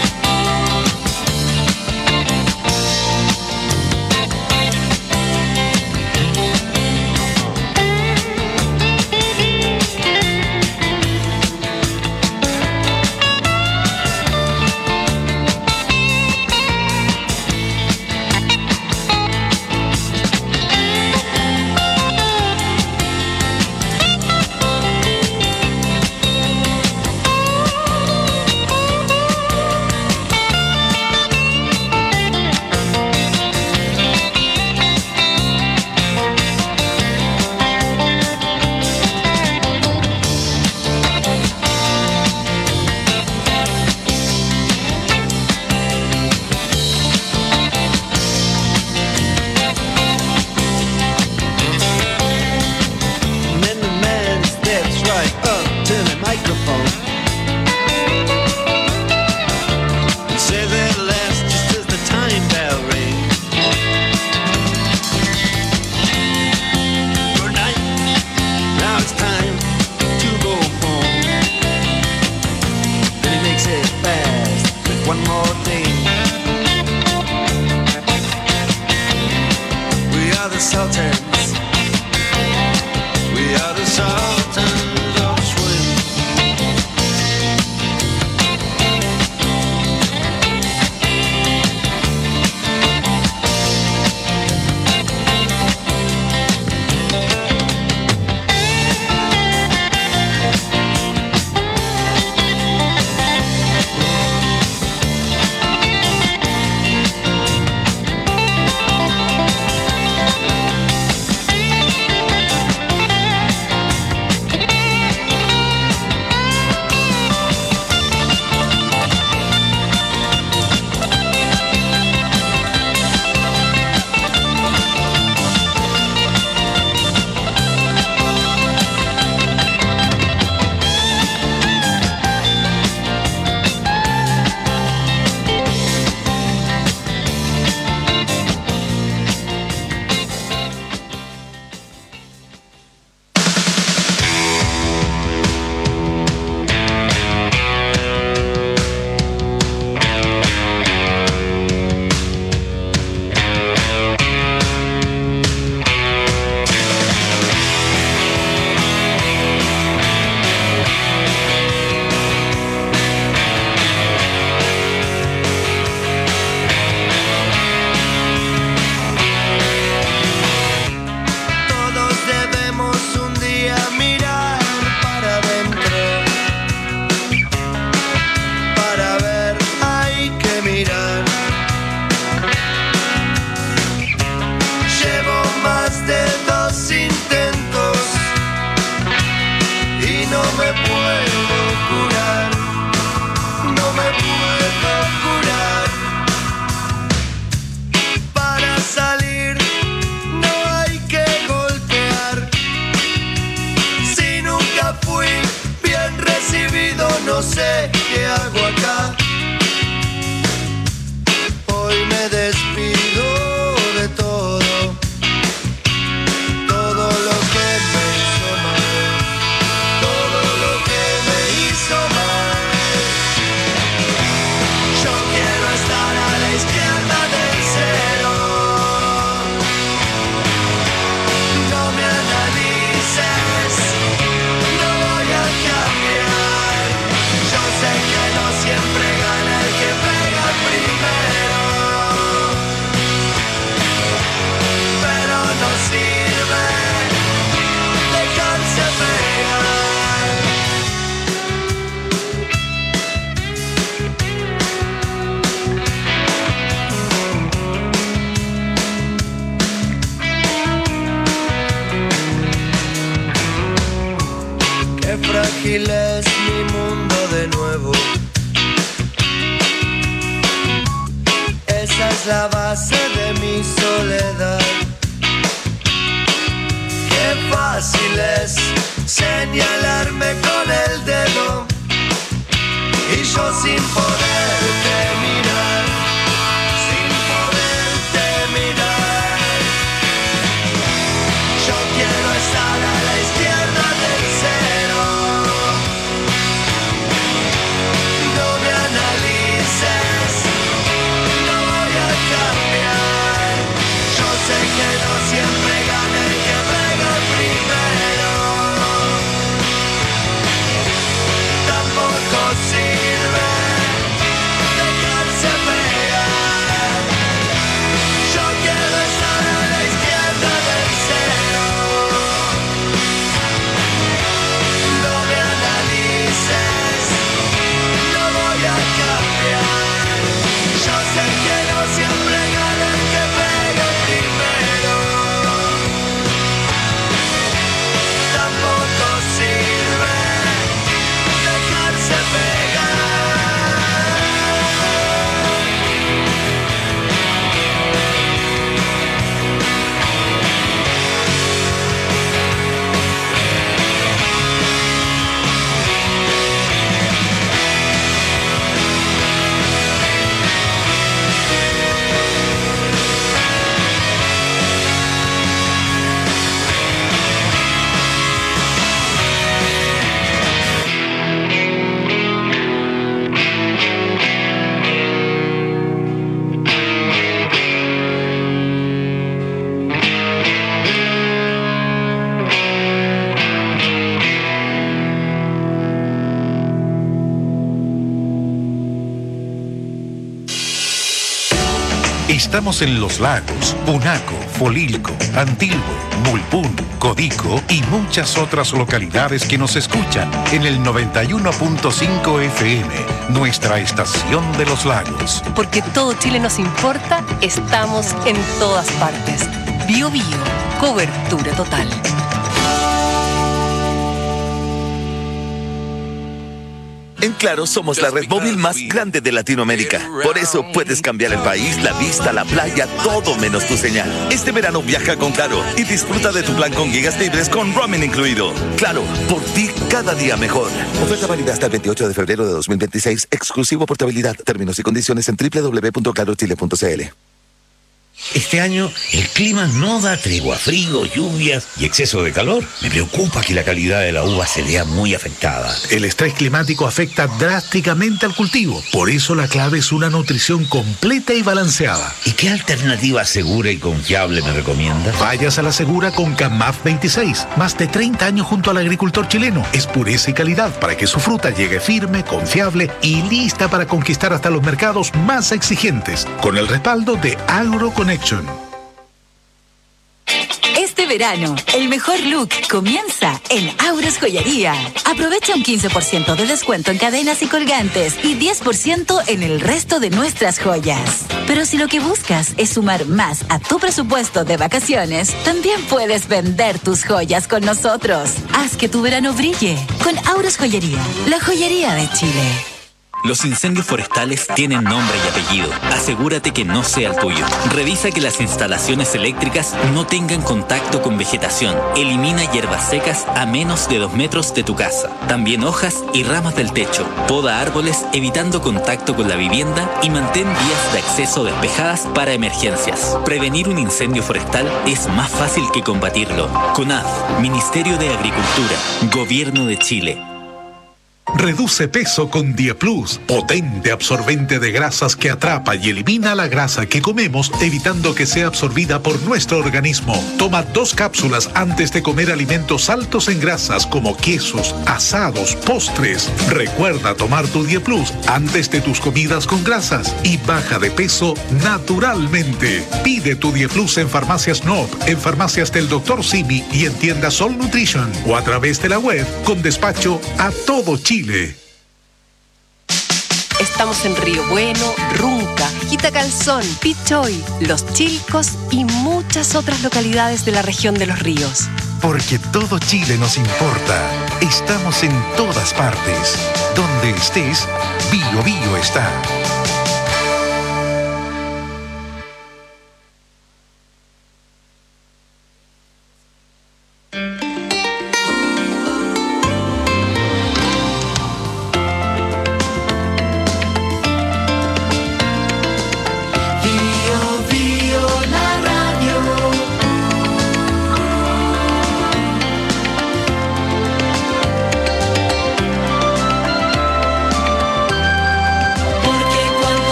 no sé qué hago acá. Hoy me despido de todo, todo lo que me hizo mal, todo lo que me hizo mal. Yo quiero estar a la izquierda del cero. No me analices, no voy a cambiar. Yo sé que no siempre frágil es mi mundo de nuevo. Esa es la base de mi soledad. Qué fácil es señalarme con el dedo y yo sin poderte mirar, sin poderte mirar. Yo quiero estar a la izquierda del cero. No me analices, no voy a cambiar. Yo sé que no siempre gana el que pega primero. Tampoco sirve dejarse pegar. Yo quiero estar a la izquierda del cero. No me analices, no voy a cambiar. Yo sé que no siempre gana el que pega primero. Tampoco sirve dejarse pegar. Estamos en Los Lagos, Punaco, Folilco, Antilgo, Mulpún, Codico y muchas otras localidades que nos escuchan en el 91.5 FM, nuestra estación de Los Lagos. Porque todo Chile nos importa, estamos en todas partes. Bio Bio, cobertura total. En Claro somos la red móvil más grande de Latinoamérica. Por eso puedes cambiar el país, la vista, la playa, todo menos tu señal. Este verano viaja con Claro y disfruta de tu plan con gigas libres con roaming incluido. Claro, por ti cada día mejor. Oferta válida hasta el 28 de febrero de 2026. Exclusivo portabilidad. Términos y condiciones en www.clarochile.cl. Este año el clima no da tregua, frío, lluvias y exceso de calor. Me preocupa que la calidad de la uva se vea muy afectada. El estrés climático afecta drásticamente al cultivo. Por eso la clave es una nutrición completa y balanceada. ¿Y qué alternativa segura y confiable me recomienda? Vayas a la segura con CAMAF 26. Más de 30 años junto al agricultor chileno. Es pureza y calidad para que su fruta llegue firme, confiable y lista para conquistar hasta los mercados más exigentes. Con el respaldo de AgroConnection. Este verano, el mejor look comienza en Auros Joyería. Aprovecha un 15% de descuento en cadenas y colgantes y 10% en el resto de nuestras joyas. Pero si lo que buscas es sumar más a tu presupuesto de vacaciones, también puedes vender tus joyas con nosotros. Haz que tu verano brille con Auros Joyería, la joyería de Chile. Los incendios forestales tienen nombre y apellido. Asegúrate que no sea el tuyo. Revisa que las instalaciones eléctricas no tengan contacto con vegetación. Elimina hierbas secas a menos de 2 metros de tu casa. También hojas y ramas del techo. Poda árboles evitando contacto con la vivienda y mantén vías de acceso despejadas para emergencias. Prevenir un incendio forestal es más fácil que combatirlo. CONAF, Ministerio de Agricultura, Gobierno de Chile. Reduce peso con Dieplus, potente absorbente de grasas que atrapa y elimina la grasa que comemos, evitando que sea absorbida por nuestro organismo. Toma 2 cápsulas antes de comer alimentos altos en grasas como quesos, asados, postres. Recuerda tomar tu Dieplus antes de tus comidas con grasas y baja de peso naturalmente. Pide tu Dieplus en Farmacias Noop, en Farmacias del Dr. Simi y en tiendas Sol Nutrition o a través de la web con despacho a todo Chile. Estamos en Río Bueno, Runca, Quitacalzón, Pichoy, Los Chilcos y muchas otras localidades de la región de Los Ríos. Porque todo Chile nos importa. Estamos en todas partes. Estamos en todas partes. Donde estés, Bio Bio está.